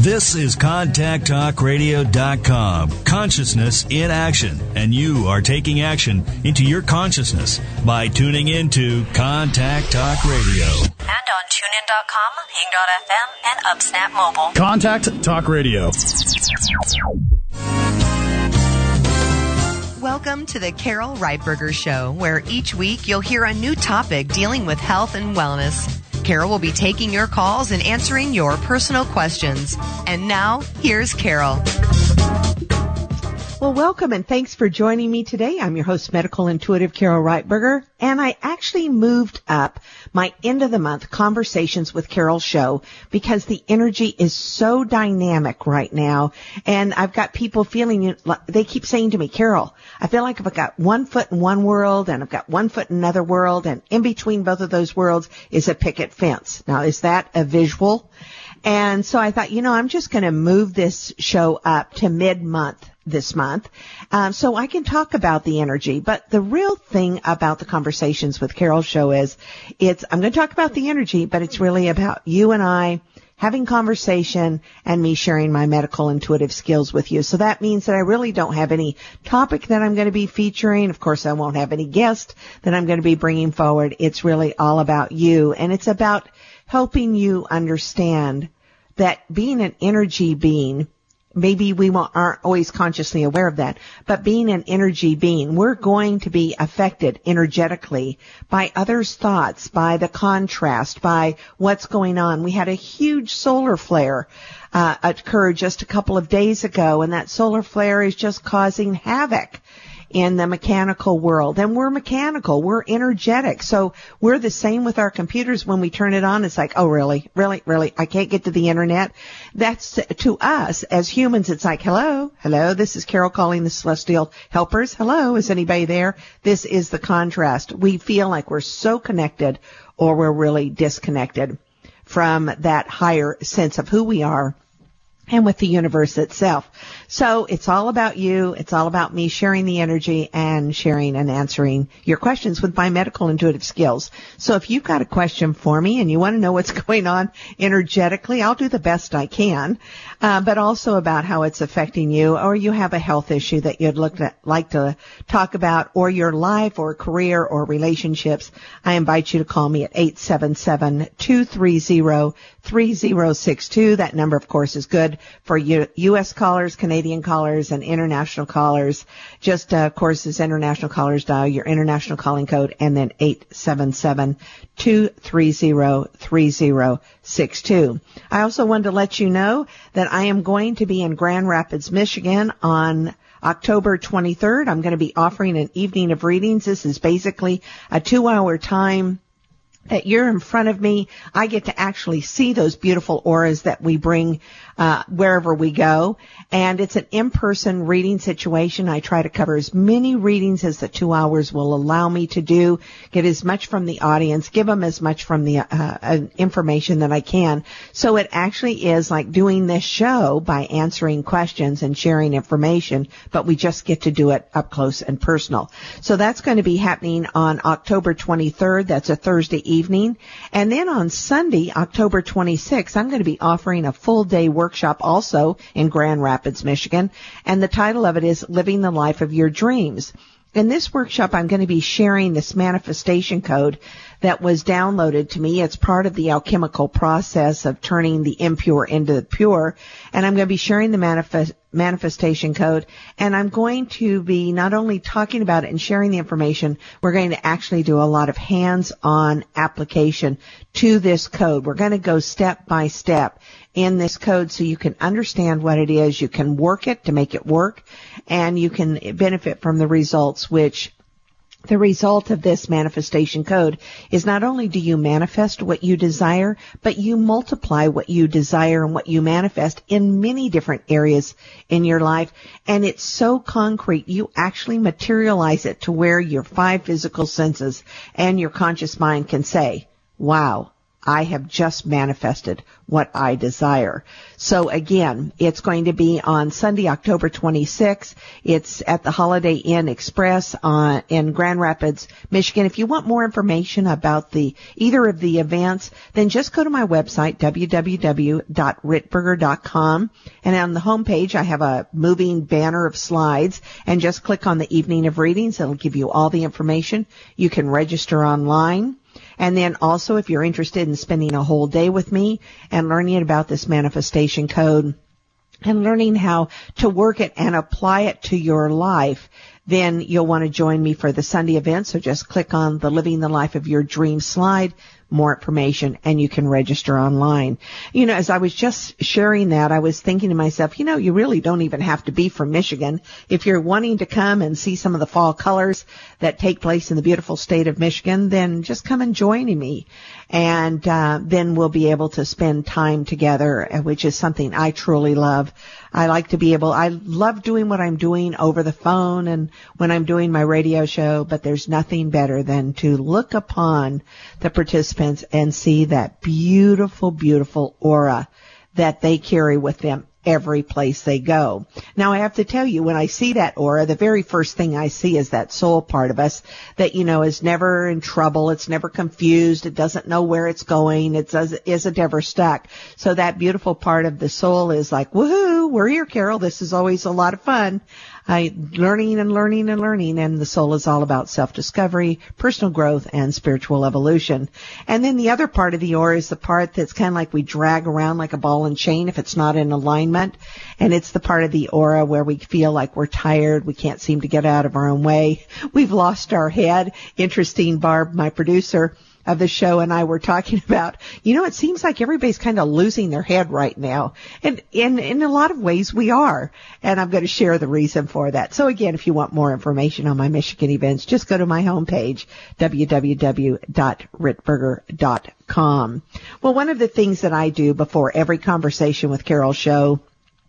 This is ContactTalkRadio.com. Consciousness in action. And you are taking action into your consciousness by tuning into Contact Talk Radio. And on TuneIn.com, Ping.fm, and UpSnap Mobile. Contact Talk Radio. Welcome to the Carol Reitberger Show, where each week you'll hear a new topic dealing with health and wellness. Carol will be taking your calls and answering your personal questions. And now, here's Carol. Well, welcome and thanks for joining me today. I'm your host, Medical Intuitive Carol Reitberger, and I actually moved up my end of the month Conversations with Carol show because the energy is so dynamic right now, and I've got people feeling, they keep saying to me, Carol, I feel like I've got 1 foot in one world and I've got 1 foot in another world, and in between both of those worlds is a picket fence. Now, is that a visual? And so I thought, I'm just going to move this show up to mid-month this month, so I can talk about the energy. But the real thing about the Conversations with Carol show is I'm going to talk about the energy, but it's really about you and I having conversation and me sharing my medical intuitive skills with you. So that means that I really don't have any topic that I'm going to be featuring. Of course, I won't have any guest that I'm going to be bringing forward. It's really all about you, and it's about helping you understand that being an energy being, maybe we aren't always consciously aware of that, but being an energy being, we're going to be affected energetically by others' thoughts, by the contrast, by what's going on. We had a huge solar flare occur just a couple of days ago, and that solar flare is just causing havoc in the mechanical world. And we're mechanical. We're energetic. So we're the same with our computers. When we turn it on, it's like, oh, really? I can't get to the internet. That's to us as humans. It's like, hello. This is Carol calling the Celestial Helpers. Hello. Is anybody there? This is the contrast. We feel like we're so connected, or we're really disconnected from that higher sense of who we are and with the universe itself. So it's all about you. It's all about me sharing the energy and sharing and answering your questions with my medical intuitive skills. So if you've got a question for me and you want to know what's going on energetically, I'll do the best I can, but also about how it's affecting you, or you have a health issue that you'd like to talk about, or your life or career or relationships, I invite you to call me at 877-230-3062. That number, of course, is good for U.S. callers, Canadian callers, and international callers. Just, of course, as international callers, dial your international calling code and then 877-230-3062. I also wanted to let you know that I am going to be in Grand Rapids, Michigan on October 23rd. I'm going to be offering an evening of readings. This is basically a 2-hour time that you're in front of me. I get to actually see those beautiful auras that we bring wherever we go. And it's an in-person reading situation. I try to cover as many readings as the 2 hours will allow me to do, get as much from the audience, give them as much from the information that I can. So it actually is like doing this show by answering questions and sharing information, but we just get to do it up close and personal. So that's going to be happening on October 23rd. That's a Thursday evening. And then on Sunday, October 26th, I'm going to be offering a full-day workshop also in Grand Rapids, Michigan. And the title of it is Living the Life of Your Dreams. In this workshop, I'm going to be sharing this manifestation code that was downloaded to me. It's part of the alchemical process of turning the impure into the pure. And I'm going to be sharing the manifestation code. And I'm going to be not only talking about it and sharing the information, we're going to actually do a lot of hands-on application to this code. We're going to go step by step in this code so you can understand what it is, you can work it to make it work, and you can benefit from the results, which the result of this manifestation code is not only do you manifest what you desire, but you multiply what you desire and what you manifest in many different areas in your life. And it's so concrete, you actually materialize it to where your 5 physical senses and your conscious mind can say, wow, I have just manifested what I desire. So again, it's going to be on Sunday, October 26th. It's at the Holiday Inn Express in Grand Rapids, Michigan. If you want more information about either of the events, then just go to my website, www.ritberger.com. And on the homepage, I have a moving banner of slides, and just click on the Evening of Readings. It'll give you all the information. You can register online. And then also, if you're interested in spending a whole day with me and learning about this manifestation code and learning how to work it and apply it to your life, then you'll want to join me for the Sunday event. So just click on the Living the Life of Your Dreams slide, more information, and you can register online. You know, as I was just sharing that, I was thinking to myself, you know, you really don't even have to be from Michigan. If you're wanting to come and see some of the fall colors that take place in the beautiful state of Michigan, then just come and join me. And then we'll be able to spend time together, which is something I truly love. I love doing what I'm doing over the phone and when I'm doing my radio show, but there's nothing better than to look upon the participants and see that beautiful, beautiful aura that they carry with them every place they go. Now, I have to tell you, when I see that aura, the very first thing I see is that soul part of us that, you know, is never in trouble. It's never confused. It doesn't know where it's going. It isn't ever stuck. So that beautiful part of the soul is like, woohoo, we're here, Carol. This is always a lot of fun. Learning and learning and learning, and the soul is all about self-discovery, personal growth, and spiritual evolution. And then the other part of the aura is the part that's kind of like we drag around like a ball and chain if it's not in alignment. And it's the part of the aura where we feel like we're tired, we can't seem to get out of our own way, we've lost our head. Interesting, Barb, my producer of the show, and I were talking about, you know, it seems like everybody's kind of losing their head right now. And in a lot of ways we are. And I'm going to share the reason for that. So again, if you want more information on my Michigan events, just go to my homepage, www.ritberger.com. Well, one of the things that I do before every Conversation with Carol show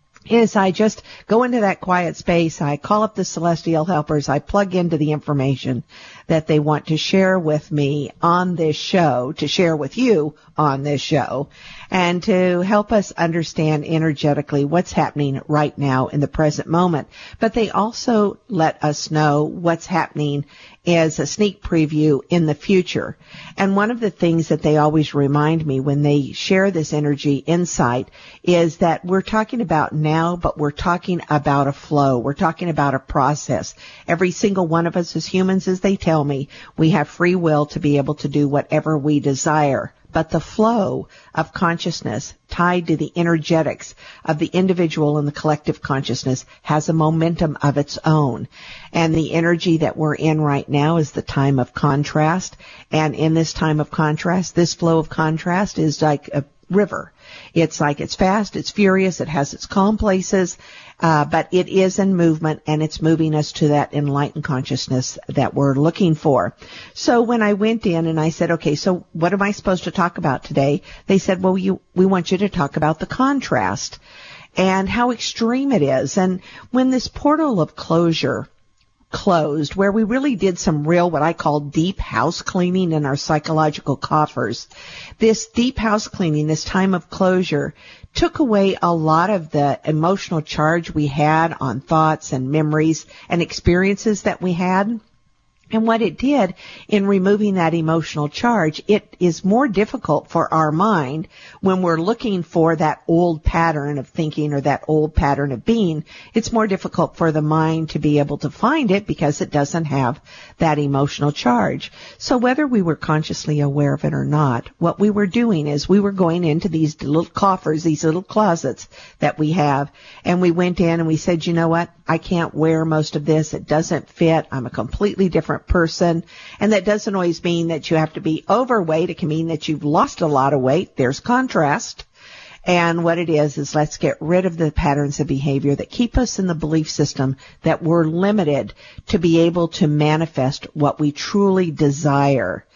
is I just go into that quiet space. I call up the celestial helpers. I plug into the information that they want to share with me on this show, to share with you on this show, and to help us understand energetically what's happening right now in the present moment. But they also let us know what's happening as a sneak preview in the future. And one of the things that they always remind me when they share this energy insight is that we're talking about now, but we're talking about a flow. We're talking about a process. Every single one of us as humans, as they tell me, we have free will to be able to do whatever we desire. But the flow of consciousness tied to the energetics of the individual and the collective consciousness has a momentum of its own. And the energy that we're in right now is the time of contrast. And in this time of contrast, this flow of contrast is like a river. It's like it's fast, it's furious, it has its calm places, but it is in movement, and it's moving us to that enlightened consciousness that we're looking for. So when I went in and I said, okay, so what am I supposed to talk about today? They said, well, we want you to talk about the contrast and how extreme it is. And when this portal of closure closed, where we really did some real, what I call deep house cleaning in our psychological coffers. This deep house cleaning, this time of closure, took away a lot of the emotional charge we had on thoughts and memories and experiences that we had. And what it did in removing that emotional charge, it is more difficult for our mind when we're looking for that old pattern of thinking or that old pattern of being. It's more difficult for the mind to be able to find it because it doesn't have that emotional charge. So whether we were consciously aware of it or not, what we were doing is we were going into these little coffers, these little closets that we have, and we went in and we said, you know what? I can't wear most of this. It doesn't fit. I'm a completely different person. And that doesn't always mean that you have to be overweight. It can mean that you've lost a lot of weight. There's contrast. And what it is let's get rid of the patterns of behavior that keep us in the belief system that we're limited to be able to manifest what we truly desire.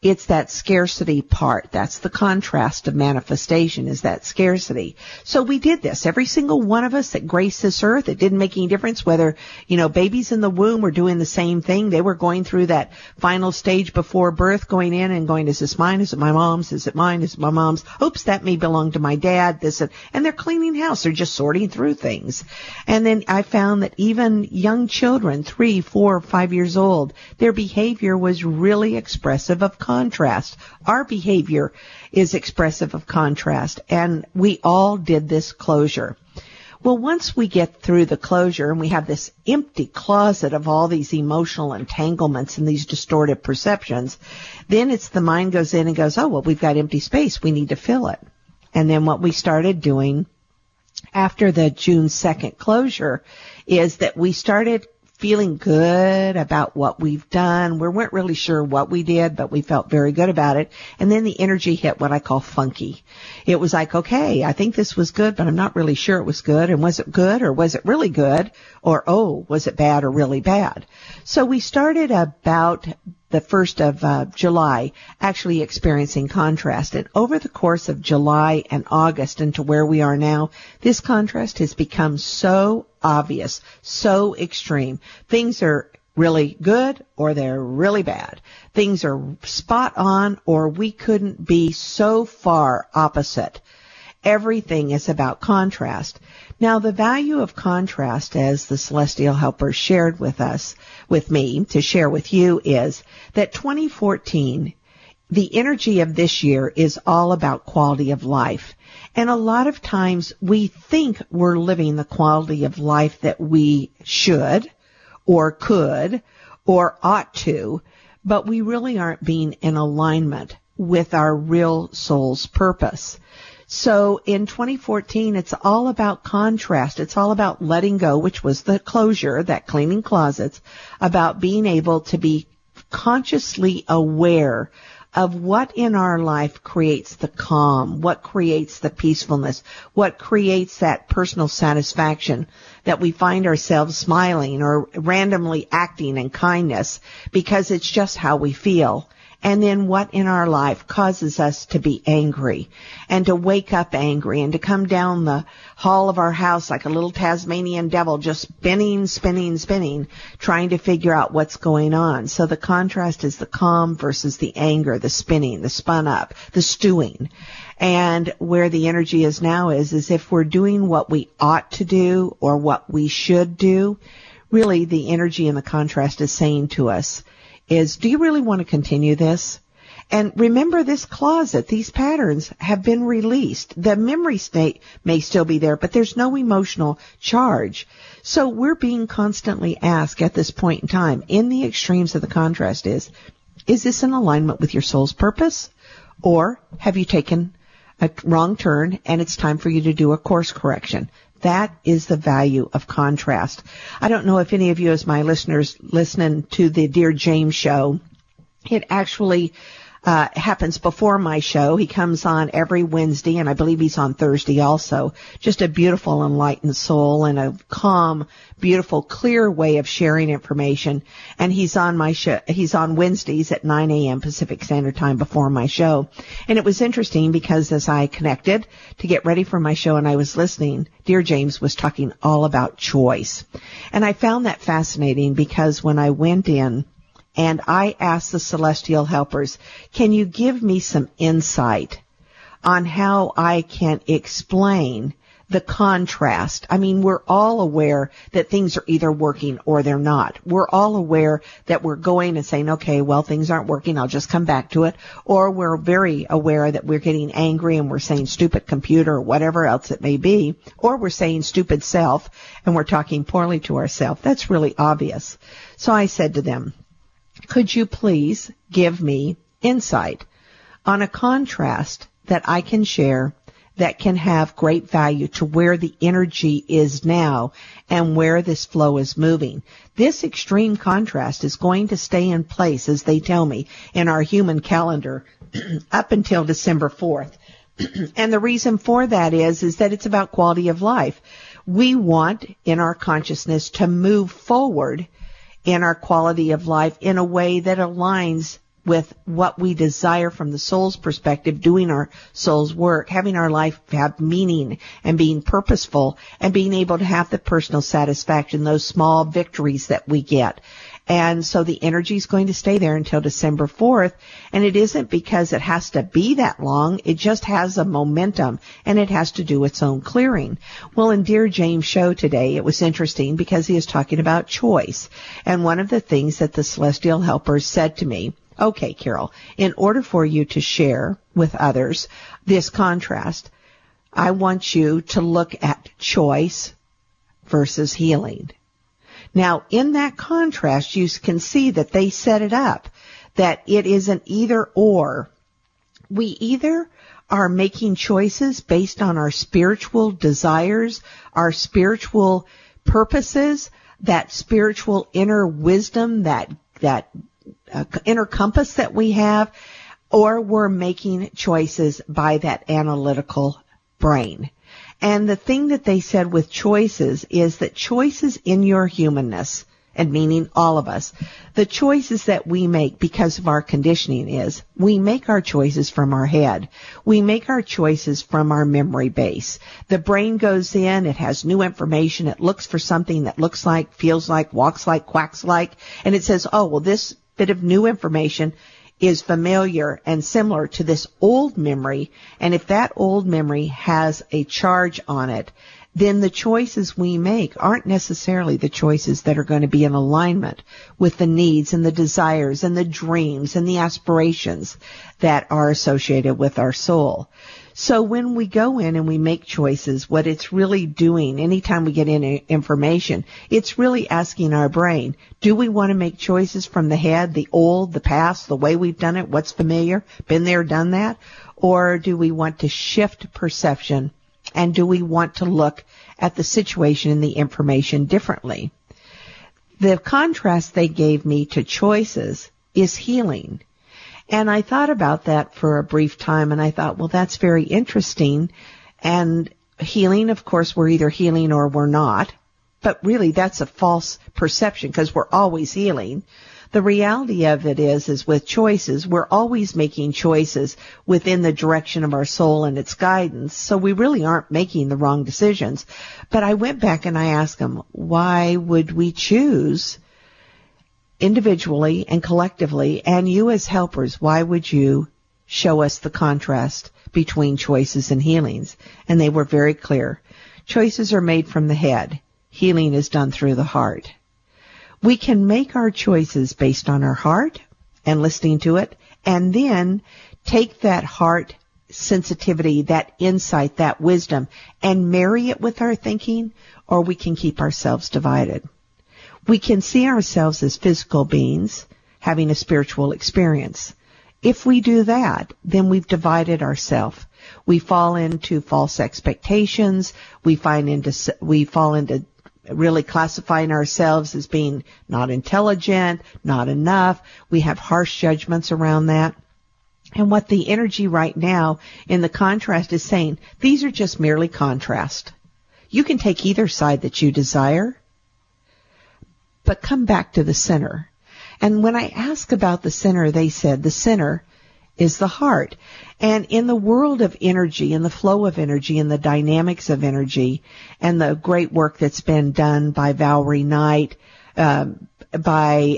It's that scarcity part. That's the contrast of manifestation, is that scarcity. So we did this. Every single one of us that graced this earth, it didn't make any difference whether, babies in the womb were doing the same thing. They were going through that final stage before birth, going in and going, is this mine? Is it my mom's? Is it mine? Is it my mom's? Oops, that may belong to my dad. And they're cleaning house. They're just sorting through things. And then I found that even young children, 3, 4, 5 years old, their behavior was really expressive of contrast. Our behavior is expressive of contrast, and we all did this closure. Well, once we get through the closure and we have this empty closet of all these emotional entanglements and these distorted perceptions, then it's the mind goes in and goes, oh, well, we've got empty space. We need to fill it. And then what we started doing after the June 2nd closure is that we started feeling good about what we've done. We weren't really sure what we did, but we felt very good about it. And then the energy hit what I call funky. It was like, okay, I think this was good, but I'm not really sure it was good. And was it good or was it really good? Or, oh, was it bad or really bad? So we started about the 1st of July actually experiencing contrast. And over the course of July and August and to where we are now, this contrast has become so obvious, so extreme. Things are really good or they're really bad. Things are spot on or we couldn't be so far opposite. Everything is about contrast. Now, the value of contrast, as the Celestial Helpers shared with me to share with you, is that 2014, the energy of this year is all about quality of life. And a lot of times we think we're living the quality of life that we should or could or ought to, but we really aren't being in alignment with our real soul's purpose. So in 2014, it's all about contrast. It's all about letting go, which was the closure, that cleaning closets, about being able to be consciously aware of what in our life creates the calm, what creates the peacefulness, what creates that personal satisfaction that we find ourselves smiling or randomly acting in kindness because it's just how we feel. And then what in our life causes us to be angry and to wake up angry and to come down the hall of our house like a little Tasmanian devil, just spinning, trying to figure out what's going on. So the contrast is the calm versus the anger, the spinning, the spun up, the stewing. And where the energy is now is if we're doing what we ought to do or what we should do, really the energy and the contrast is saying to us, do you really want to continue this? And remember, this closet, these patterns have been released. The memory state may still be there, but there's no emotional charge. So we're being constantly asked at this point in time, in the extremes of the contrast is this in alignment with your soul's purpose? Or have you taken a wrong turn and it's time for you to do a course correction? That is the value of contrast. I don't know if any of you as my listeners listening to the Dear James show, it actually happens before my show. He comes on every Wednesday, and I believe he's on Thursday also. Just a beautiful, enlightened soul and a calm, beautiful, clear way of sharing information. And he's on my show. He's on Wednesdays at 9 a.m. Pacific Standard Time before my show. And it was interesting because as I connected to get ready for my show and I was listening, Dear James was talking all about choice. And I found that fascinating because when I went in, and I asked the Celestial Helpers, can you give me some insight on how I can explain the contrast? I mean, we're all aware that things are either working or they're not. We're all aware that we're going and saying, okay, well, things aren't working, I'll just come back to it. Or we're very aware that we're getting angry and we're saying stupid computer or whatever else it may be. Or we're saying stupid self and we're talking poorly to ourselves. That's really obvious. So I said to them, could you please give me insight on a contrast that I can share that can have great value to where the energy is now and where this flow is moving? This extreme contrast is going to stay in place, as they tell me, in our human calendar up until December 4th. And the reason for that is that it's about quality of life. We want in our consciousness to move forward in our quality of life in a way that aligns with what we desire from the soul's perspective, doing our soul's work, having our life have meaning and being purposeful and being able to have the personal satisfaction, those small victories that we get. And so the energy is going to stay there until December 4th. And it isn't because it has to be that long. It just has a momentum and it has to do its own clearing. Well, in Dear James' show today, it was interesting because he is talking about choice. And one of the things that the Celestial Helpers said to me, okay, Carol, in order for you to share with others this contrast, I want you to look at choice versus healing. Now, in that contrast, you can see that they set it up, that it is an either or. We either are making choices based on our spiritual desires, our spiritual purposes, that spiritual inner wisdom, that inner compass that we have, or we're making choices by that analytical brain. And the thing that they said with choices is that choices in your humanness, and meaning all of us, the choices that we make because of our conditioning is we make our choices from our head. We make our choices from our memory base. The brain goes in, it has new information, it looks for something that looks like, feels like, walks like, quacks like, and it says, oh, well, this bit of new information is familiar and similar to this old memory, and if that old memory has a charge on it, then the choices we make aren't necessarily the choices that are going to be in alignment with the needs and the desires and the dreams and the aspirations that are associated with our soul. So when we go in and we make choices, what it's really doing, anytime we get in information, it's really asking our brain, do we want to make choices from the head, the old, the past, the way we've done it, what's familiar, been there, done that? Or do we want to shift perception, and do we want to look at the situation and the information differently? The contrast they gave me to choices is healing. And I thought about that for a brief time, and I thought, well, that's very interesting. And healing, of course, we're either healing or we're not. But really, that's a false perception because we're always healing. The reality of it is with choices, we're always making choices within the direction of our soul and its guidance. So we really aren't making the wrong decisions. But I went back and I asked them, why would we choose individually and collectively, and you as helpers, why would you show us the contrast between choices and healings? And they were very clear. Choices are made from the head. Healing is done through the heart. We can make our choices based on our heart and listening to it, and then take that heart sensitivity, that insight, that wisdom, and marry it with our thinking, or we can keep ourselves divided. We can see ourselves as physical beings having a spiritual experience. If we do that, then we've divided ourselves. We fall into false expectations. We fall into really classifying ourselves as being not intelligent, not enough. We have harsh judgments around that. And what the energy right now in the contrast is saying, these are just merely contrast. You can take either side that you desire, but come back to the center. And when I asked about the center, they said the center is the heart. And in the world of energy, in the flow of energy, in the dynamics of energy, and the great work that's been done by Valerie Knight, I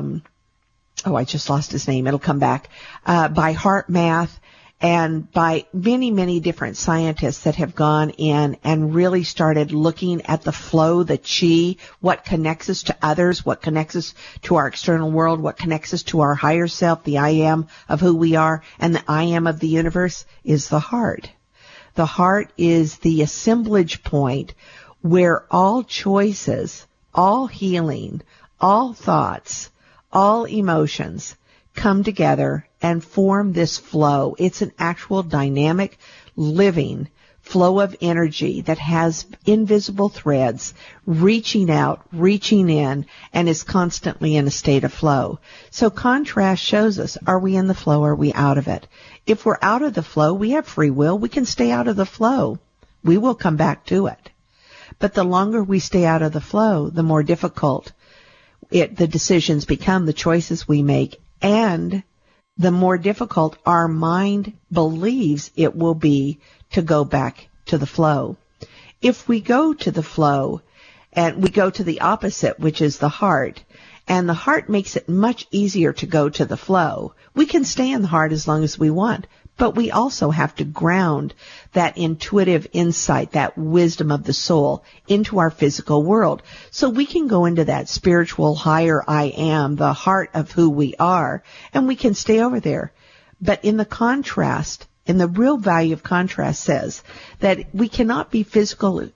just lost his name, it'll come back, by Heart Math, and by many, many different scientists that have gone in and really started looking at the flow, the chi, what connects us to others, what connects us to our external world, what connects us to our higher self, the I am of who we are, and the I am of the universe is the heart. The heart is the assemblage point where all choices, all healing, all thoughts, all emotions come together and form this flow. It's an actual dynamic, living flow of energy that has invisible threads reaching out, reaching in, and is constantly in a state of flow. So contrast shows us, are we in the flow or are we out of it? If we're out of the flow, we have free will. We can stay out of the flow. We will come back to it. But the longer we stay out of the flow, the more difficult the decisions become, the choices we make, and the more difficult our mind believes it will be to go back to the flow. If we go to the flow and we go to the opposite, which is the heart, and the heart makes it much easier to go to the flow, we can stay in the heart as long as we want. But we also have to ground that intuitive insight, that wisdom of the soul into our physical world. So we can go into that spiritual higher I am, the heart of who we are, and we can stay over there. But in the contrast, and the real value of contrast says that we cannot be physical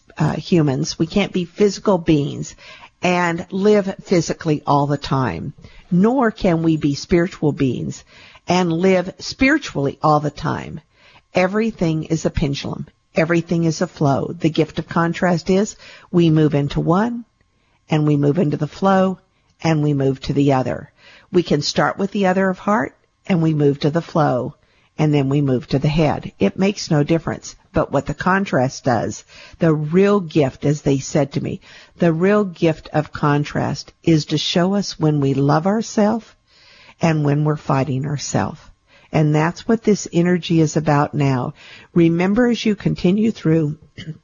humans, we can't be physical beings and live physically all the time, nor can we be spiritual beings and live spiritually all the time. Everything is a pendulum. Everything is a flow. The gift of contrast is we move into one, and we move into the flow, and we move to the other. We can start with the other of heart, and we move to the flow, and then we move to the head. It makes no difference. But what the contrast does, the real gift, as they said to me, the real gift of contrast is to show us when we love ourselves and when we're fighting ourselves. And that's what this energy is about now. Remember, as you continue through,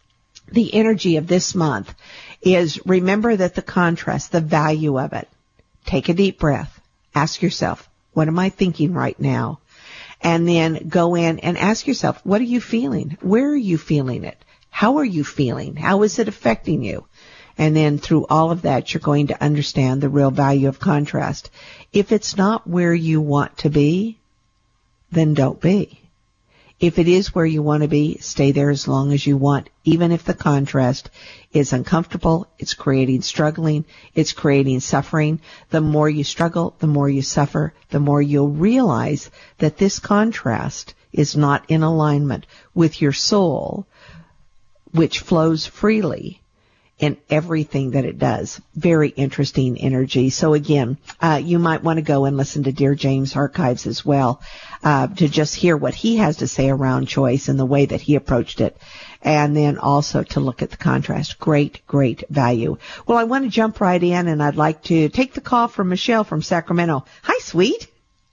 the energy of this month is, remember that the contrast, the value of it. Take a deep breath. Ask yourself, what am I thinking right now? And then go in and ask yourself, what are you feeling? Where are you feeling it? How are you feeling? How is it affecting you? And then through all of that, you're going to understand the real value of contrast. If it's not where you want to be, then don't be. If it is where you want to be, stay there as long as you want, even if the contrast is uncomfortable, it's creating struggling, it's creating suffering. The more you struggle, the more you suffer, the more you'll realize that this contrast is not in alignment with your soul, which flows freely in everything that it does. Very interesting energy. So again, you might want to go and listen to Dear James archives as well, to just hear what he has to say around choice and the way that he approached it. And then also to look at the contrast. Great, great value. Well, I want to jump right in, and I'd like to take the call from Michelle from Sacramento. Hi, sweet.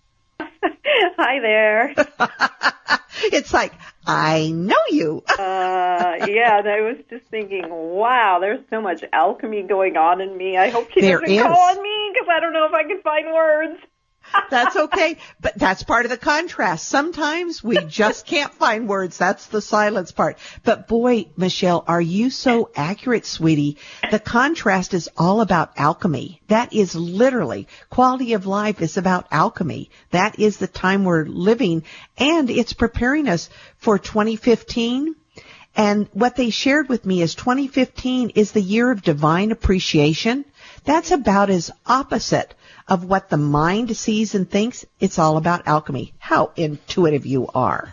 Hi there. It's like, I know you. Yeah, and I was just thinking, wow, there's so much alchemy going on in me. I hope she doesn't call on me, because I don't know if I can find words. That's okay, but that's part of the contrast. Sometimes we just can't find words. That's the silence part. But boy, Michelle, are you so accurate, sweetie. The contrast is all about alchemy. That is literally, quality of life is about alchemy. That is the time we're living, and it's preparing us for 2015. And what they shared with me is 2015 is the year of divine appreciation. That's about as opposite of what the mind sees and thinks. It's all about alchemy. How intuitive you are.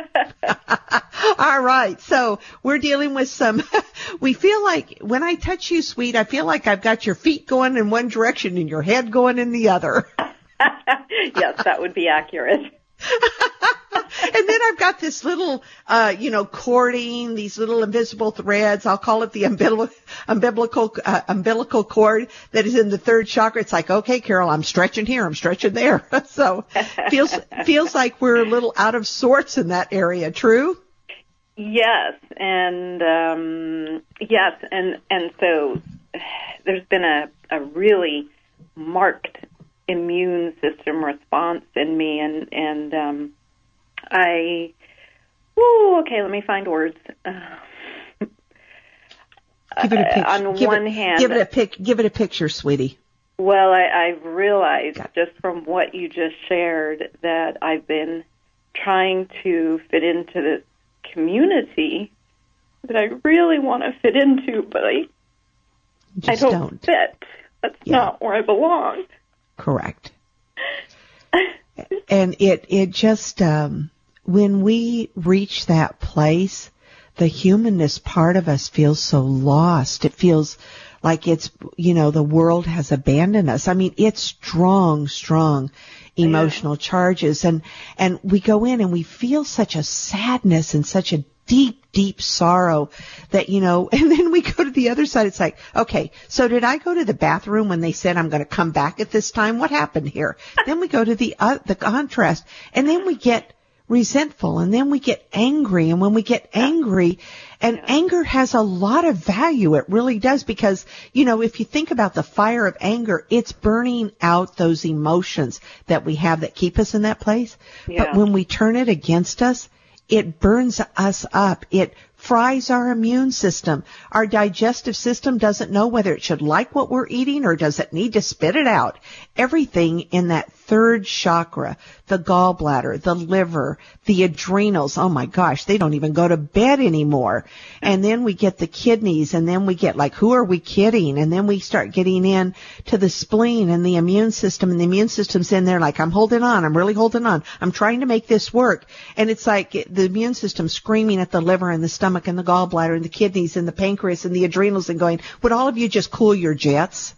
All right. So we're dealing with we feel like when I touch you, sweet, I feel like I've got your feet going in one direction and your head going in the other. Yes, that would be accurate. And then I've got this little, cording, these little invisible threads. I'll call it the umbilical cord that is in the third chakra. It's like, okay, Carol, I'm stretching here, I'm stretching there. So feels like we're a little out of sorts in that area. True? Yes, and so there's been a really marked immune system response in me, and okay, let me find words. Give it a picture. On one hand, give it a picture, sweetie. Well, I've realized just from what you just shared that I've been trying to fit into this community that I really want to fit into, but I don't fit. That's not where I belong. Correct. And it just, when we reach that place, the humanness part of us feels so lost. It feels like it's, the world has abandoned us. I mean, it's strong emotional charges. And we go in and we feel such a sadness and such a deep, deep sorrow that, you know, and then we go to the other side. It's like, okay, so did I go to the bathroom when they said I'm going to come back at this time? What happened here? Then we go to the contrast, and then we get resentful, and then we get angry. And when we get angry, and anger has a lot of value, it really does, because, you know, if you think about the fire of anger, it's burning out those emotions that we have that keep us in that place. Yeah. But when we turn it against us, it burns us up. It fries our immune system. Our digestive system doesn't know whether it should like what we're eating or does it need to spit it out. Everything in that third chakra, the gallbladder, the liver, the adrenals, oh my gosh, they don't even go to bed anymore. And then we get the kidneys, and then we get like, who are we kidding? And then we start getting in to the spleen and the immune system, and the immune system's in there like, I'm holding on, I'm really holding on, I'm trying to make this work. And it's like the immune system screaming at the liver and the stomach and the gallbladder and the kidneys and the pancreas and the adrenals and going, would all of you just cool your jets?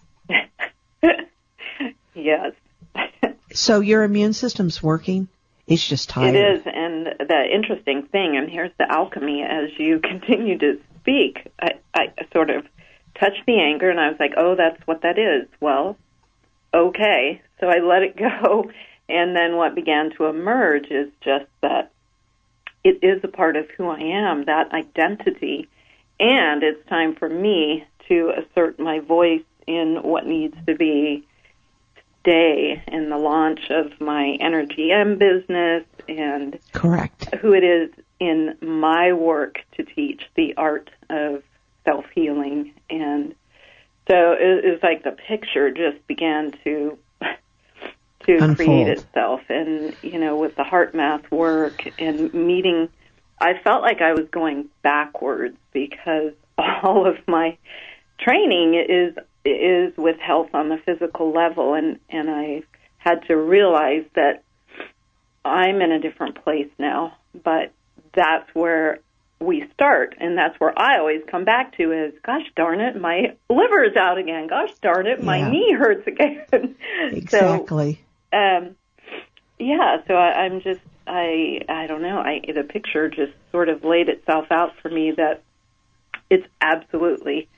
Yes. So your immune system's working. It's just tired. It is, and the interesting thing, and here's the alchemy as you continue to speak, I sort of touched the anger, and I was like, oh, that's what that is. Well, okay. So I let it go, and then what began to emerge is just that it is a part of who I am, that identity, and it's time for me to assert my voice in what needs to be today in the launch of my Energy M business and correct who it is in my work to teach the art of self-healing. And so it was like the picture just began to unfold. Create itself. And, you know, with the heart math work and meeting, I felt like I was going backwards because all of my training is with health on the physical level, and I had to realize that I'm in a different place now, but that's where we start, and that's where I always come back to is, gosh darn it, my liver is out again. Gosh darn it, my knee hurts again. Exactly. So, so I'm just, I don't know, the picture just sort of laid itself out for me that it's absolutely,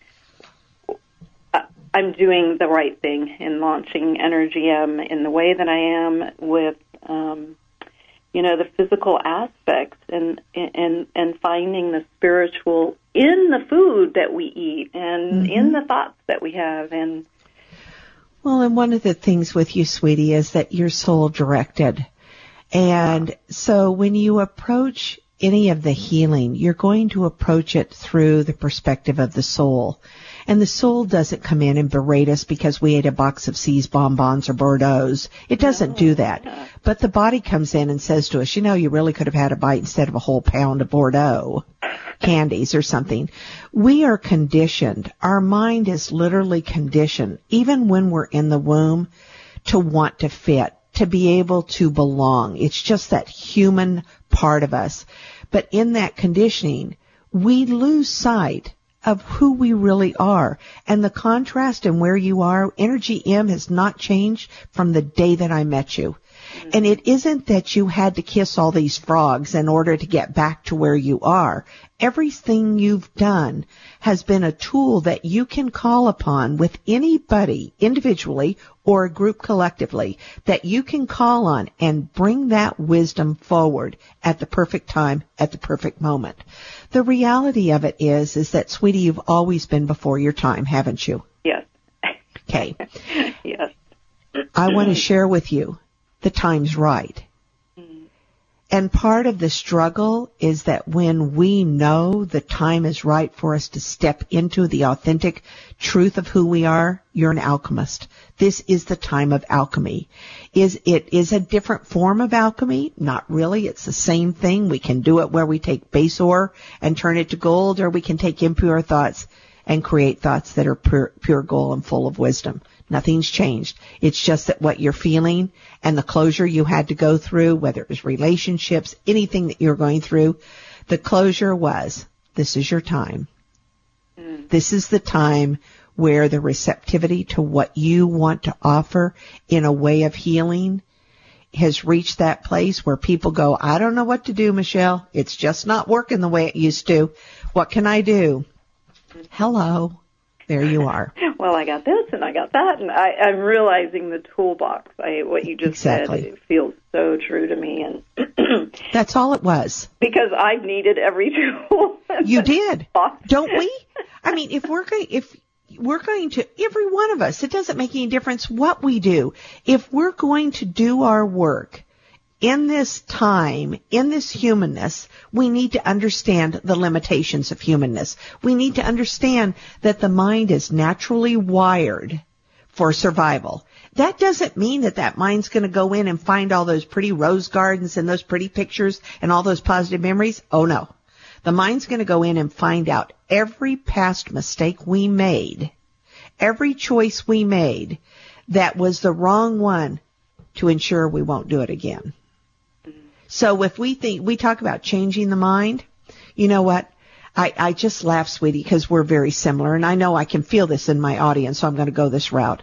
I'm doing the right thing in launching Energy M in the way that I am with, the physical aspects and finding the spiritual in the food that we eat and in the thoughts that we have. And one of the things with you, sweetie, is that you're soul directed. And so when you approach any of the healing, you're going to approach it through the perspective of the soul. And the soul doesn't come in and berate us because we ate a box of C's bonbons or Bordeaux's. It doesn't do that. But the body comes in and says to us, you really could have had a bite instead of a whole pound of Bordeaux candies or something. We are conditioned. Our mind is literally conditioned, even when we're in the womb, to want to fit, to be able to belong. It's just that human part of us. But in that conditioning, we lose sight of who we really are. And the contrast and where you are, Energy M has not changed from the day that I met you. And it isn't that you had to kiss all these frogs in order to get back to where you are. Everything you've done has been a tool that you can call upon with anybody individually or a group collectively that you can call on and bring that wisdom forward at the perfect time, at the perfect moment. The reality of it is that, sweetie, you've always been before your time, haven't you? Yes. Okay. Yes. I want to share with you the time's right. And part of the struggle is that when we know the time is right for us to step into the authentic truth of who we are, you're an alchemist. This is the time of alchemy. It is a different form of alchemy? Not really. It's the same thing. We can do it where we take base ore and turn it to gold, or we can take impure thoughts and create thoughts that are pure gold and full of wisdom. Nothing's changed. It's just that what you're feeling and the closure you had to go through, whether it was relationships, anything that you're going through, the closure was, this is your time. This is the time where the receptivity to what you want to offer in a way of healing has reached that place where people go, I don't know what to do, Michelle. It's just not working the way it used to. What can I do? Hello. There you are. Well, I got this and I got that, and I'm realizing the toolbox. What you just said, it feels so true to me, and that's all it was. Because I've needed every tool. You did, don't we? I mean, if we're going to, every one of us, it doesn't make any difference what we do. If we're going to do our work in this time, in this humanness, we need to understand the limitations of humanness. We need to understand that the mind is naturally wired for survival. That doesn't mean that mind's going to go in and find all those pretty rose gardens and those pretty pictures and all those positive memories. Oh no. The mind's going to go in and find out every past mistake we made, every choice we made that was the wrong one, to ensure we won't do it again. So if we talk about changing the mind, you know what? I just laugh, sweetie, because we're very similar, and I know I can feel this in my audience, so I'm going to go this route.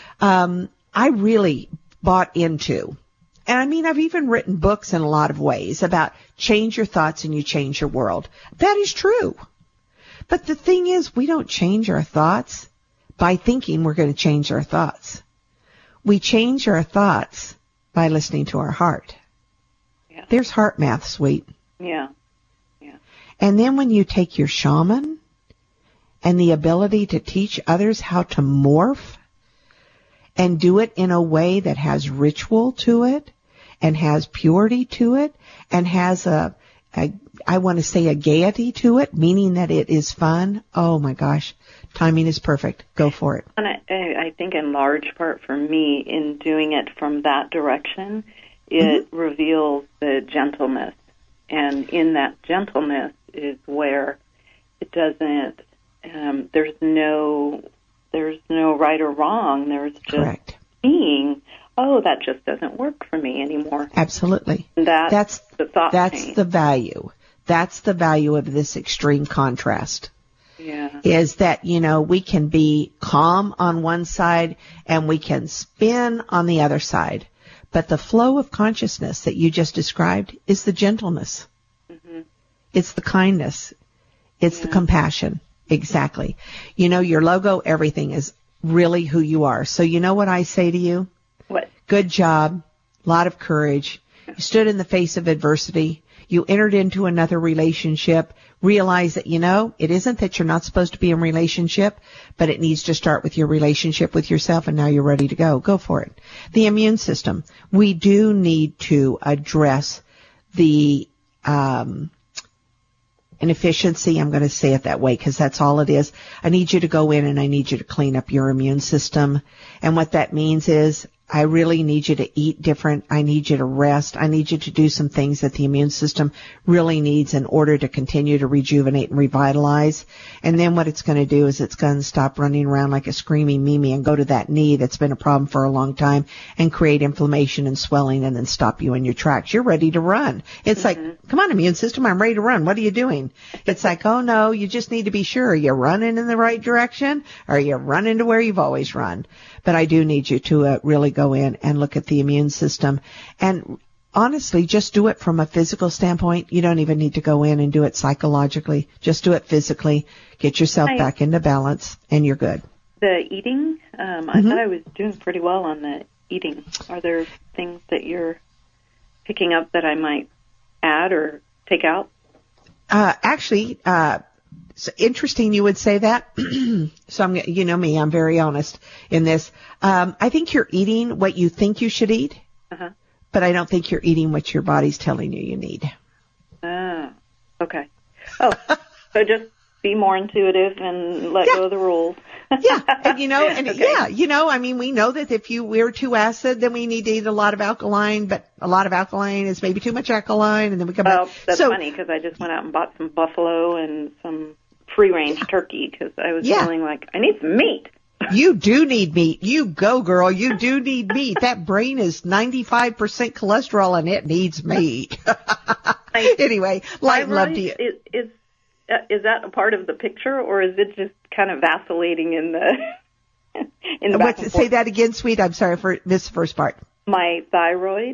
I really bought into, and I mean, I've even written books in a lot of ways about change your thoughts and you change your world. That is true. But the thing is, we don't change our thoughts by thinking we're going to change our thoughts. We change our thoughts by listening to our heart. Yeah. There's heart math, sweet. Yeah. And then when you take your shaman and the ability to teach others how to morph and do it in a way that has ritual to it and has purity to it and has I want to say a gaiety to it, meaning that it is fun. Oh my gosh, timing is perfect. Go for it. And I think in large part for me, in doing it from that direction, it reveals the gentleness. And in that gentleness is where it doesn't, there's no right or wrong. There's just correct. Being, oh, that just doesn't work for me anymore. Absolutely. And that's the thought That's change. the value. That's the value of this extreme contrast. Yeah. Is that, we can be calm on one side and we can spin on the other side. But the flow of consciousness that you just described is the gentleness. Mm-hmm. It's the kindness. It's the compassion. Exactly. Your logo, everything is really who you are. So you know what I say to you? What? Good job. A lot of courage. You stood in the face of adversity. You entered into another relationship. Realize that, it isn't that you're not supposed to be in a relationship, but it needs to start with your relationship with yourself, and now you're ready to go. Go for it. The immune system. We do need to address the inefficiency. I'm going to say it that way because that's all it is. I need you to go in and I need you to clean up your immune system. And what that means is I really need you to eat different. I need you to rest. I need you to do some things that the immune system really needs in order to continue to rejuvenate and revitalize. And then what it's going to do is it's going to stop running around like a screaming Mimi and go to that knee that's been a problem for a long time and create inflammation and swelling and then stop you in your tracks. You're ready to run. It's like, come on, immune system, I'm ready to run. What are you doing? It's like, oh no, you just need to be sure. Are you running in the right direction? Or are you running to where you've always run? But I do need you to really go in and look at the immune system. And honestly, just do it from a physical standpoint. You don't even need to go in and do it psychologically. Just do it physically. Get yourself back into balance, and you're good. The eating, I thought I was doing pretty well on the eating. Are there things that you're picking up that I might add or take out? Actually, it's interesting you would say that. So I'm, me, I'm very honest in this. I think you're eating what you think you should eat, but I don't think you're eating what your body's telling you need. Ah, okay. Oh, so just be more intuitive and let go of the rules. Yeah, and we know that if we're too acid, then we need to eat a lot of alkaline, but a lot of alkaline is maybe too much alkaline, and then we come back. That's funny because I just went out and bought some buffalo and some free-range turkey because I was feeling like I need some meat. You do need meat. You go, girl. You do need meat. That brain is 95% cholesterol and it needs meat. Anyway, light and love to you. Is that a part of the picture, or is it just kind of vacillating in the back and forth? Say that again, sweet. I'm sorry for this first part. My thyroid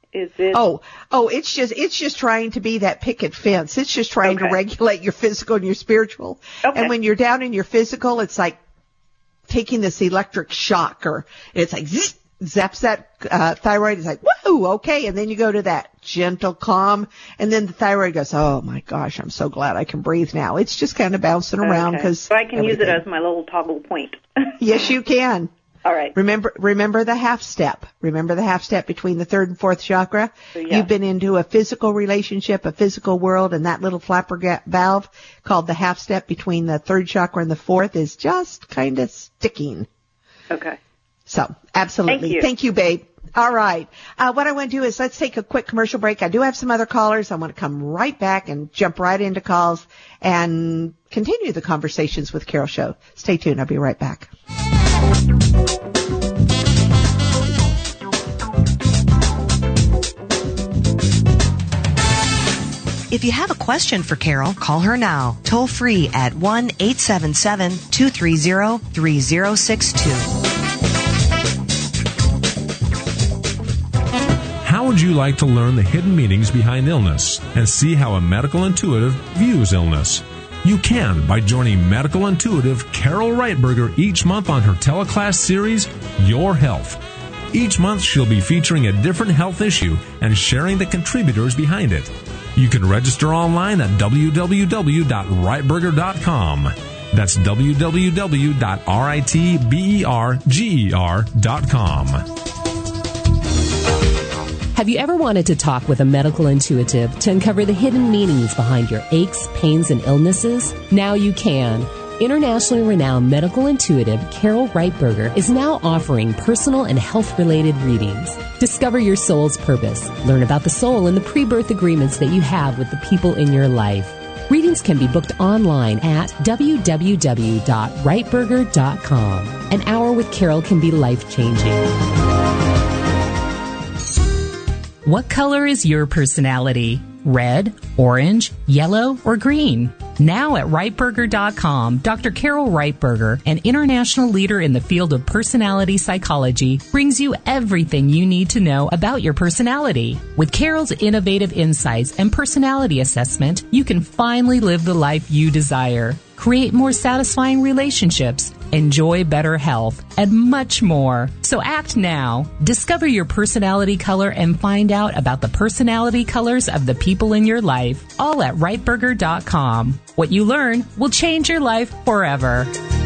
Is it? Oh, it's just trying to be that picket fence. It's just trying to regulate your physical and your spiritual. Okay. And when you're down in your physical, it's like taking this electric shock, or it's like zaps that thyroid. It's like, whoa, okay. And then you go to that gentle calm, and then the thyroid goes, oh my gosh, I'm so glad I can breathe now. It's just kind of bouncing around because so I can use it as my little toggle point. Yes, you can. All right. Remember the half step. Remember the half step between the third and fourth chakra? So, yeah. You've been into a physical relationship, a physical world, and that little flapper valve called the half step between the third chakra and the fourth is just kind of sticking. Okay. So, absolutely. Thank you, babe. All right. What I want to do is let's take a quick commercial break. I do have some other callers. I want to come right back and jump right into calls and continue the conversations with Carol Show. Stay tuned. I'll be right back. If you have a question for Carol, call her now, toll free at 1-877-230-3062. How would you like to learn the hidden meanings behind illness and see how a medical intuitive views illness? You can by joining medical intuitive Carol Reitberger each month on her teleclass series, Your Health. Each month she'll be featuring a different health issue and sharing the contributors behind it. You can register online at www.reitberger.com. That's www.ritberger.com. Have you ever wanted to talk with a medical intuitive to uncover the hidden meanings behind your aches, pains, and illnesses? Now you can. Internationally renowned medical intuitive Carol Reitberger is now offering personal and health-related readings. Discover your soul's purpose. Learn about the soul and the pre-birth agreements that you have with the people in your life. Readings can be booked online at www.reitberger.com. An hour with Carol can be life-changing. What color is your personality? Red, orange, yellow, or green? Now at Reitberger.com, Dr. Carol Reitberger, an international leader in the field of personality psychology, brings you everything you need to know about your personality. With Carol's innovative insights and personality assessment, you can finally live the life you desire, create more satisfying relationships, enjoy better health, and much more. So act now. Discover your personality color and find out about the personality colors of the people in your life, all at Reitberger.com. What you learn will change your life forever.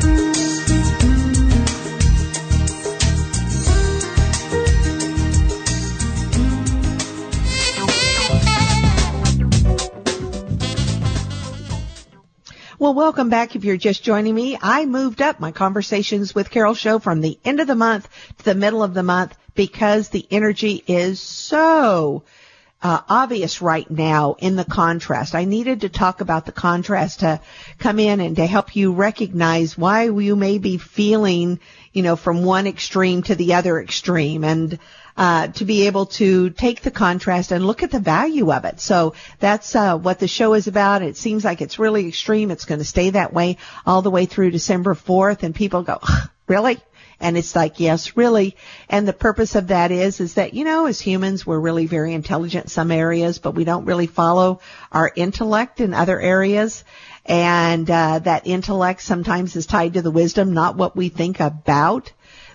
Well, welcome back. If you're just joining me, I moved up my conversations with Carol show from the end of the month to the middle of the month because the energy is so obvious right now in the contrast. I needed to talk about the contrast to come in and to help you recognize why you may be feeling, from one extreme to the other extreme, and to be able to take the contrast and look at the value of it. So that's what the show is about. It seems like it's really extreme. It's going to stay that way all the way through December 4th, and people go, really? And it's like, yes, really. And the purpose of that is that, as humans, we're really very intelligent in some areas, but we don't really follow our intellect in other areas. And that intellect sometimes is tied to the wisdom, not what we think about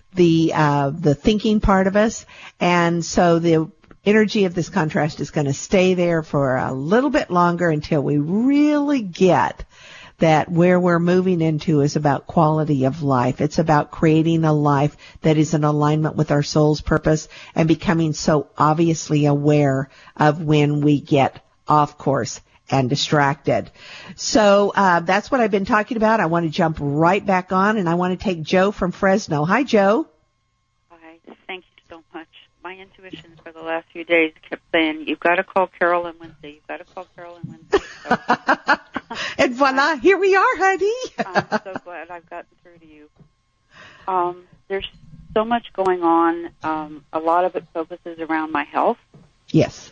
the thinking part of us. And so the energy of this contrast is going to stay there for a little bit longer until we really get that where we're moving into is about quality of life. It's about creating a life that is in alignment with our soul's purpose and becoming so obviously aware of when we get off course and distracted. So that's what I've been talking about. I want to jump right back on, and I want to take Joe from Fresno. Hi, Joe. Hi. Thank you so much. My intuition for the last few days kept saying, you've got to call Carol and Wednesday. You've got to call Carol and Wednesday. So, and voila, here we are, honey. I'm so glad I've gotten through to you. There's so much going on. A lot of it focuses around my health. Yes.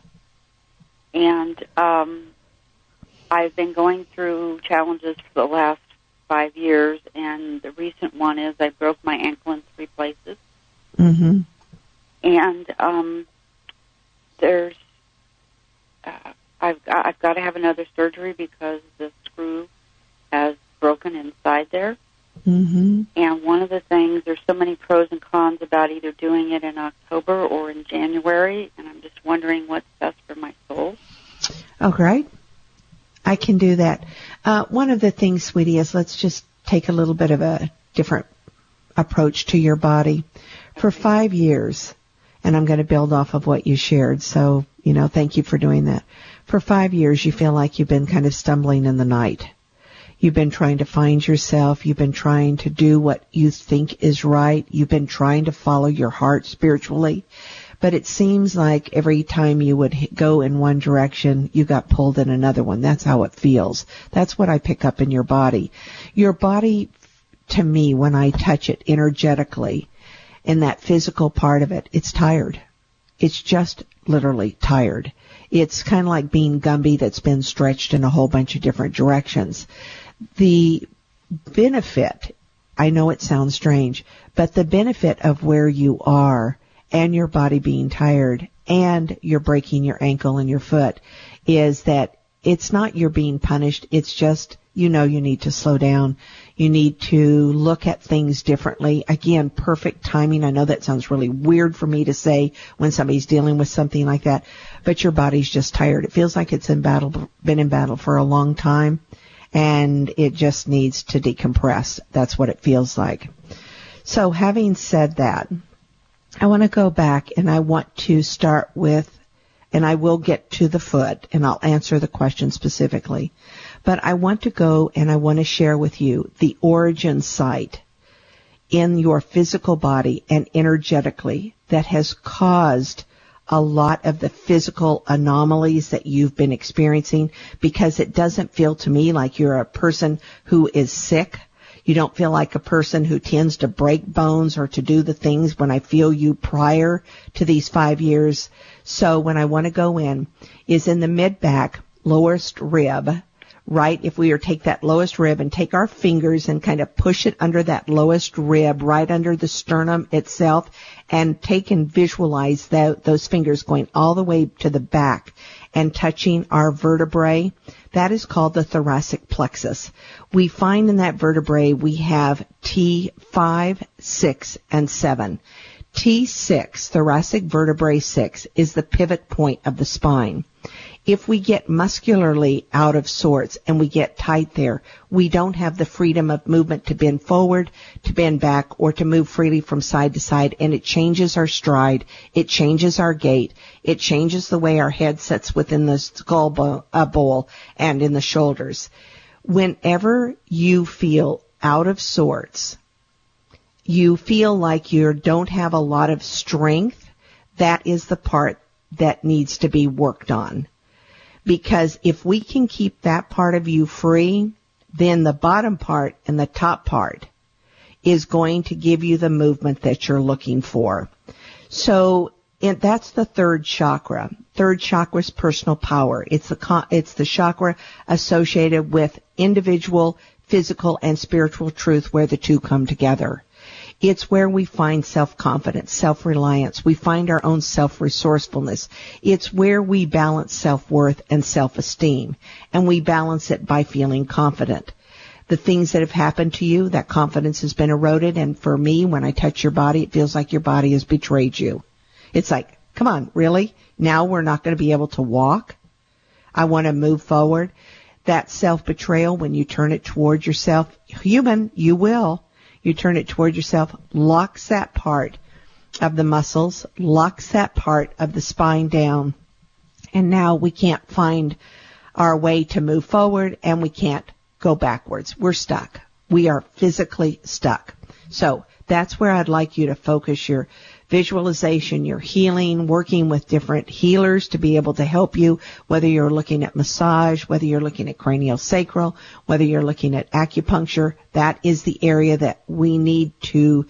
And I've been going through challenges for the last 5 years, and the recent one is I broke my ankle in 3 places. Mm-hmm. And there's I've got to have another surgery because the screw has broken inside there. Mm-hmm. And one of the things, there's so many pros and cons about either doing it in October or in January, and I'm just wondering what's best for my soul. Oh, great. I can do that. One of the things, sweetie, is let's just take a little bit of a different approach to your body. For 5 years, and I'm going to build off of what you shared, so, thank you for doing that. For 5 years, you feel like you've been kind of stumbling in the night. You've been trying to find yourself. You've been trying to do what you think is right. You've been trying to follow your heart spiritually. But it seems like every time you would go in one direction, you got pulled in another one. That's how it feels. That's what I pick up in your body. Your body, to me, when I touch it energetically, in that physical part of it, it's tired. It's just literally tired. It's kind of like being Gumby that's been stretched in a whole bunch of different directions. The benefit, I know it sounds strange, but the benefit of where you are and your body being tired and you're breaking your ankle and your foot is that it's not you're being punished. It's just, you need to slow down. You need to look at things differently. Again, perfect timing. I know that sounds really weird for me to say when somebody's dealing with something like that, but your body's just tired. It feels like it's been in battle for a long time, and it just needs to decompress. That's what it feels like. So having said that, I want to go back and I want to start with, and I will get to the foot and I'll answer the question specifically, but I want to go and I want to share with you the origin site in your physical body and energetically that has caused a lot of the physical anomalies that you've been experiencing, because it doesn't feel to me like you're a person who is sick. You don't feel like a person who tends to break bones or to do the things when I feel you prior to these 5 years. So when I want to go in is in the mid-back, lowest rib, right? If we were to take that lowest rib and take our fingers and kind of push it under that lowest rib, right under the sternum itself, and take and visualize those fingers going all the way to the back and touching our vertebrae, that is called the thoracic plexus. We find in that vertebrae we have T5, 6, and 7. T6, thoracic vertebrae 6, is the pivot point of the spine. If we get muscularly out of sorts and we get tight there, we don't have the freedom of movement to bend forward, to bend back, or to move freely from side to side, and it changes our stride, it changes our gait, it changes the way our head sits within the skull bowl and in the shoulders. Whenever you feel out of sorts, you feel like you don't have a lot of strength, that is the part that needs to be worked on. Because if we can keep that part of you free, then the bottom part and the top part is going to give you the movement that you're looking for. So that's the third chakra. Third chakra is personal power. It's the chakra associated with individual, physical, and spiritual truth, where the two come together. It's where we find self-confidence, self-reliance. We find our own self-resourcefulness. It's where we balance self-worth and self-esteem, and we balance it by feeling confident. The things that have happened to you, that confidence has been eroded, and for me, when I touch your body, it feels like your body has betrayed you. It's like, come on, really? Now we're not going to be able to walk? I want to move forward. That self-betrayal, when you turn it toward yourself, human, you will. You turn it toward yourself, locks that part of the muscles, locks that part of the spine down, and now we can't find our way to move forward, and we can't go backwards. We're stuck. We are physically stuck. So that's where I'd like you to focus your visualization, your healing, working with different healers to be able to help you, whether you're looking at massage, whether you're looking at craniosacral, whether you're looking at acupuncture. That is the area that we need to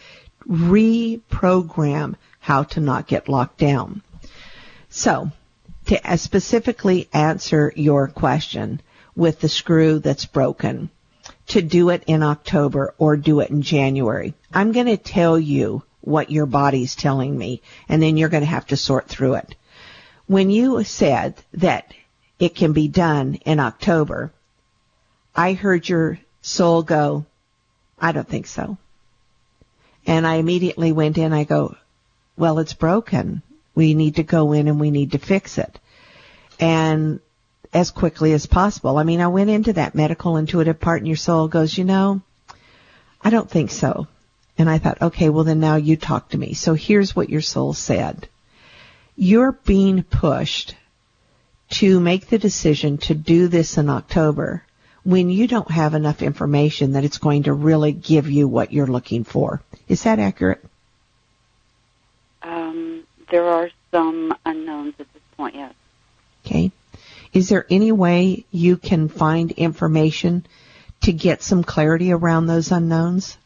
reprogram how to not get locked down. So, to specifically answer your question with the screw that's broken, to do it in October or do it in January, I'm going to tell you what your body's telling me, and then you're going to have to sort through it. when you said that it can be done in October, I heard your soul go, I don't think so. And I immediately went in, I go, well, it's broken. We need to go in and we need to fix it. And as quickly as possible. I mean, I went into that medical intuitive part and your soul goes, I don't think so. And I thought, okay, well then now you talk to me. So here's what your soul said. You're being pushed to make the decision to do this in October when you don't have enough information that it's going to really give you what you're looking for. Is that accurate? There are some unknowns at this point, yes. Okay. Is there any way you can find information to get some clarity around those unknowns?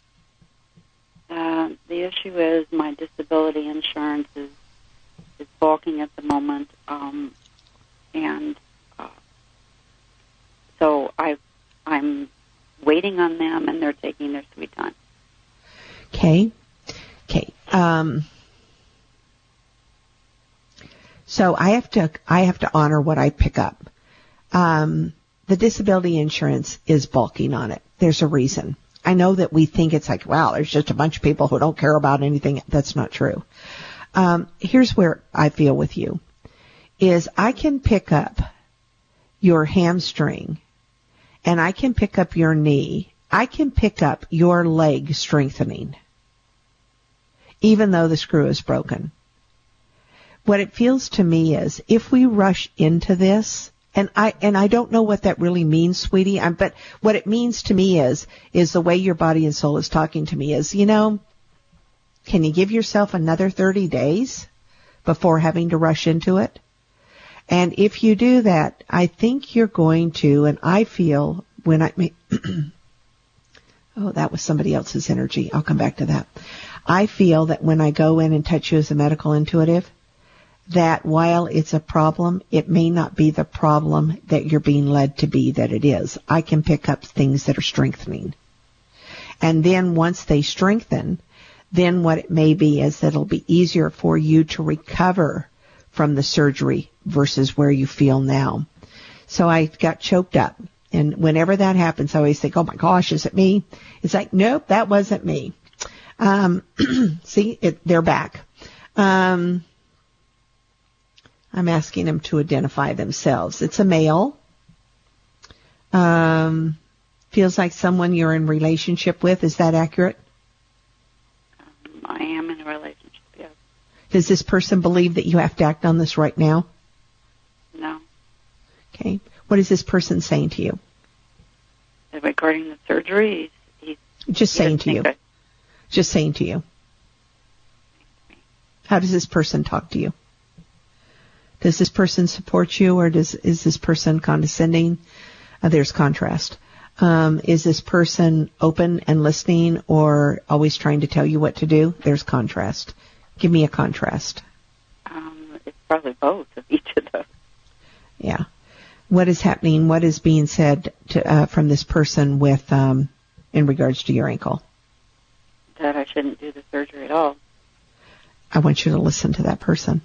The issue is my disability insurance is balking at the moment, so I'm waiting on them, and they're taking their sweet time. Okay. So I have to honor what I pick up. The disability insurance is balking on it. There's a reason. I know that we think it's like, wow, there's just a bunch of people who don't care about anything. That's not true. Here's where I feel with you is I can pick up your hamstring and I can pick up your knee. I can pick up your leg strengthening, even though the screw is broken. What it feels to me is if we rush into this, and I don't know what that really means, sweetie, but what it means to me is the way your body and soul is talking to me is, can you give yourself another 30 days before having to rush into it? And if you do that, I think you're going to, and I feel when oh, that was somebody else's energy. I'll come back to that. I feel that when I go in and touch you as a medical intuitive, that while it's a problem, it may not be the problem that you're being led to be that it is. I can pick up things that are strengthening. And then once they strengthen, then what it may be is that it'll be easier for you to recover from the surgery versus where you feel now. So I got choked up. And whenever that happens, I always think, oh my gosh, is it me? It's like, nope, that wasn't me. See, they're back. I'm asking them to identify themselves. It's a male. Feels like someone you're in relationship with. Is that accurate? I am in a relationship, yes. Does this person believe that you have to act on this right now? No. Okay. What is this person saying to you? Regarding the surgery, just saying to you. Just saying to you. How does this person talk to you? Does this person support you, or is this person condescending? There's contrast. Is this person open and listening, or always trying to tell you what to do? There's contrast. Give me a contrast. It's probably both of each of those. Yeah. What is happening? What is being said from this person with in regards to your ankle? That I shouldn't do the surgery at all. I want you to listen to that person.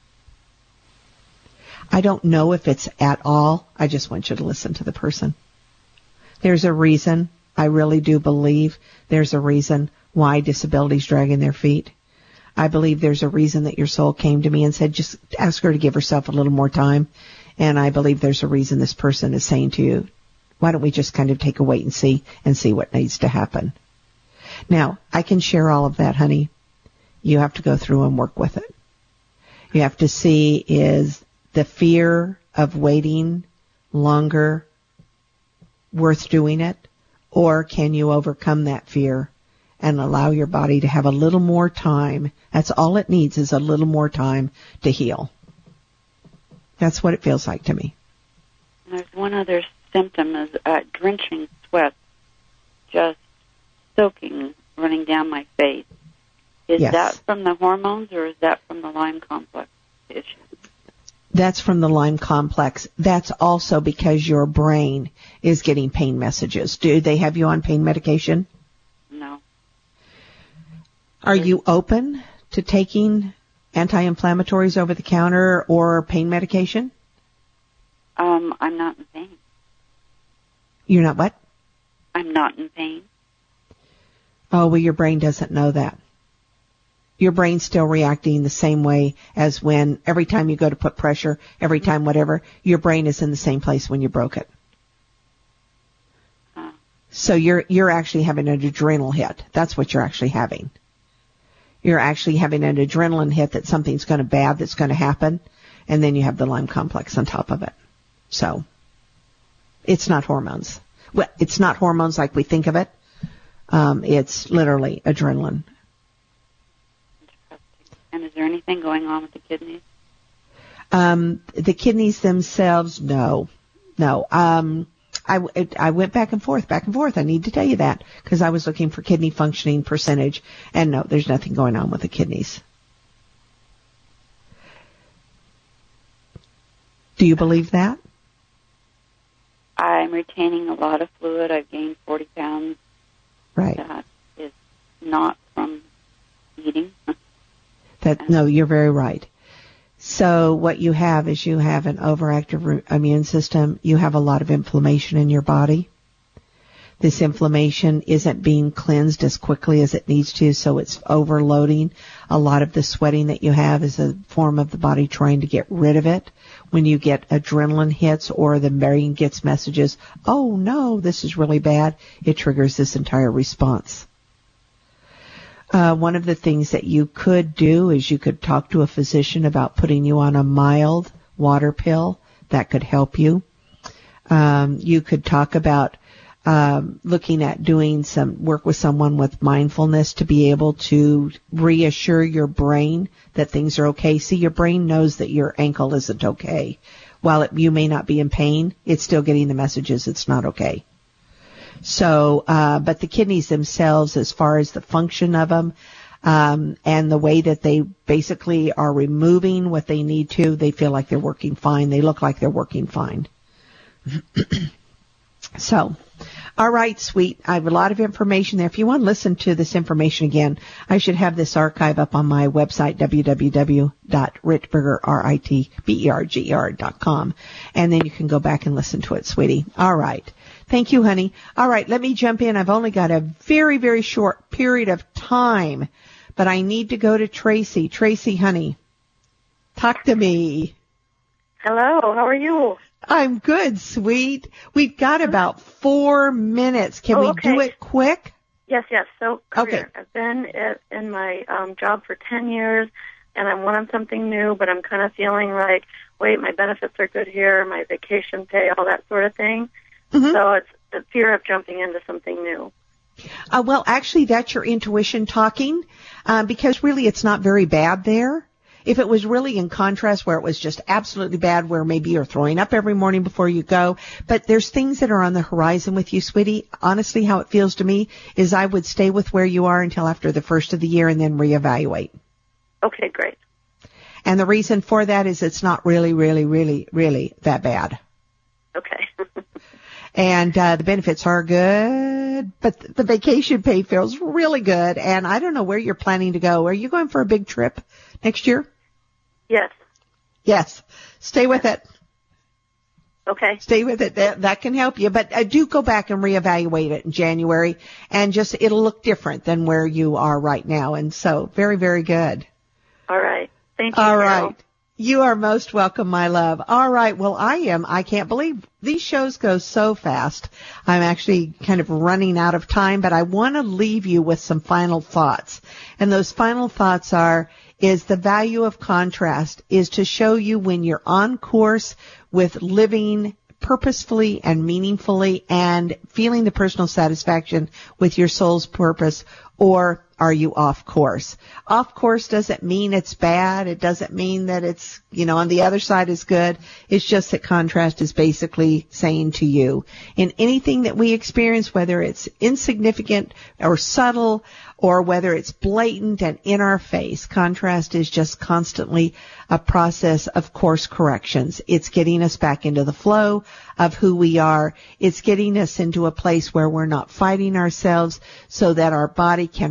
I don't know if it's at all. I just want you to listen to the person. There's a reason. I really do believe there's a reason why disability's dragging their feet. I believe there's a reason that your soul came to me and said, just ask her to give herself a little more time. And I believe there's a reason this person is saying to you, why don't we just kind of take a wait and see what needs to happen. Now, I can share all of that, honey. You have to go through and work with it. You have to see, is the fear of waiting longer worth doing it? Or can you overcome that fear and allow your body to have a little more time? That's all it needs, is a little more time to heal. That's what it feels like to me. There's one other symptom is drenching sweat, just soaking, running down my face. Is that from the hormones, or is that from the Lyme complex issue? That's from the Lyme complex. That's also because your brain is getting pain messages. Do they have you on pain medication? No. Are you open to taking anti-inflammatories over the counter or pain medication? I'm not in pain. You're not what? I'm not in pain. Oh, well, your brain doesn't know that. Your brain's still reacting the same way as when every time you go to put pressure, every time whatever, your brain is in the same place when you broke it. So you're actually having an adrenal hit. That's what you're actually having. You're actually having an adrenaline hit that something's bad that's going to happen, and then you have the Lyme complex on top of it. So it's not hormones. Well, it's not hormones like we think of it. It's literally adrenaline. And is there anything going on with the kidneys? The kidneys themselves, no. I went back and forth. I need to tell you that because I was looking for kidney functioning percentage, and no, there's nothing going on with the kidneys. Do you believe that? I'm retaining a lot of fluid. I've gained 40 pounds. Right. That is not from eating. No, you're very right. So what you have is you have an overactive immune system. You have a lot of inflammation in your body. This inflammation isn't being cleansed as quickly as it needs to, so it's overloading. A lot of the sweating that you have is a form of the body trying to get rid of it. When you get adrenaline hits or the brain gets messages, oh no, this is really bad, it triggers this entire response. One of the things that you could do is you could talk to a physician about putting you on a mild water pill. That could help you. You could talk about looking at doing some work with someone with mindfulness to be able to reassure your brain that things are okay. See, your brain knows that your ankle isn't okay. While you may not be in pain, it's still getting the messages it's not okay. So, but the kidneys themselves, as far as the function of them, and the way that they basically are removing what they need to, they feel like they're working fine. They look like they're working fine. So, all right, sweet. I have a lot of information there. If you want to listen to this information again, I should have this archive up on my website, www.ritberger.com. And then you can go back and listen to it, sweetie. All right. Thank you, honey. All right, let me jump in. I've only got a very, very short period of time, but I need to go to Tracy. Tracy, honey, talk to me. Hello, how are you? I'm good, sweet. We've got about 4 minutes. Can we do it quick? Yes. So, career. Okay. I've been in my job for 10 years, and I wanted something new, but I'm kind of feeling like, wait, my benefits are good here, my vacation pay, all that sort of thing. Mm-hmm. So it's the fear of jumping into something new. Well, actually, that's your intuition talking, because really it's not very bad there. If it was really in contrast where it was just absolutely bad, where maybe you're throwing up every morning before you go, but there's things that are on the horizon with you, sweetie. Honestly, how it feels to me is I would stay with where you are until after the first of the year and then reevaluate. Okay, great. And the reason for that is it's not really, really, really, really that bad. Okay. And the benefits are good, but the vacation pay feels really good. And I don't know where you're planning to go. Are you going for a big trip next year? Yes. Yes. Stay with it. Okay. Stay with it. That can help you. But do go back and reevaluate it in January, and just it'll look different than where you are right now. And so very, very good. All right. Thank you. All Carol. right. You are most welcome, my love. All right. Well, I can't believe these shows go so fast. I'm actually kind of running out of time, but I want to leave you with some final thoughts. And those final thoughts is the value of contrast is to show you when you're on course with living purposefully and meaningfully and feeling the personal satisfaction with your soul's purpose, or are you off course? Off course doesn't mean it's bad. It doesn't mean that it's, on the other side is good. It's just that contrast is basically saying to you, in anything that we experience, whether it's insignificant or subtle, or whether it's blatant and in our face, contrast is just constantly a process of course corrections. It's getting us back into the flow of who we are. It's getting us into a place where we're not fighting ourselves so that our body can remain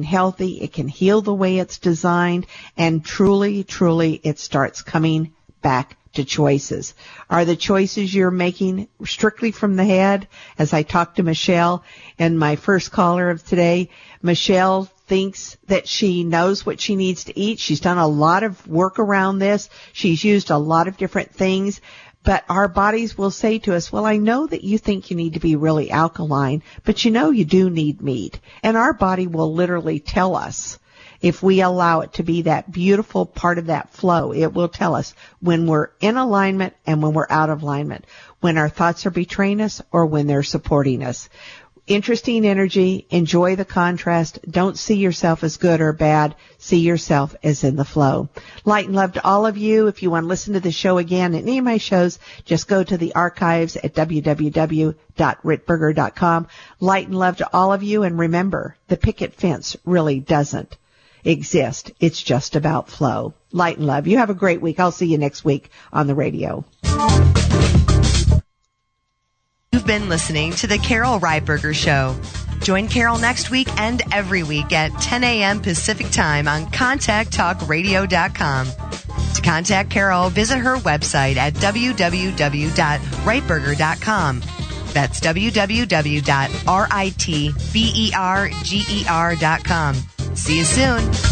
being healthy. It can heal the way it's designed. And truly, truly, it starts coming back to choices. Are the choices you're making strictly from the head? As I talked to Michelle and my first caller of today, Michelle thinks that she knows what she needs to eat. She's done a lot of work around this. She's used a lot of different things. But our bodies will say to us, well, I know that you think you need to be really alkaline, but you know you do need meat. And our body will literally tell us, if we allow it to be that beautiful part of that flow, it will tell us when we're in alignment and when we're out of alignment, when our thoughts are betraying us or when they're supporting us. Interesting energy. Enjoy the contrast. Don't see yourself as good or bad. See yourself as in the flow. Light and love to all of you. If you want to listen to the show again, any of my shows, just go to the archives at www.ritberger.com. Light and love to all of you. And remember, the picket fence really doesn't exist. It's just about flow. Light and love. You have a great week. I'll see you next week on the radio. You've been listening to The Carol Reitberger Show. Join Carol next week and every week at 10 a.m. Pacific Time on ContactTalkRadio.com. To contact Carol, visit her website at www.reitberger.com. That's www.ritberger.com. See you soon.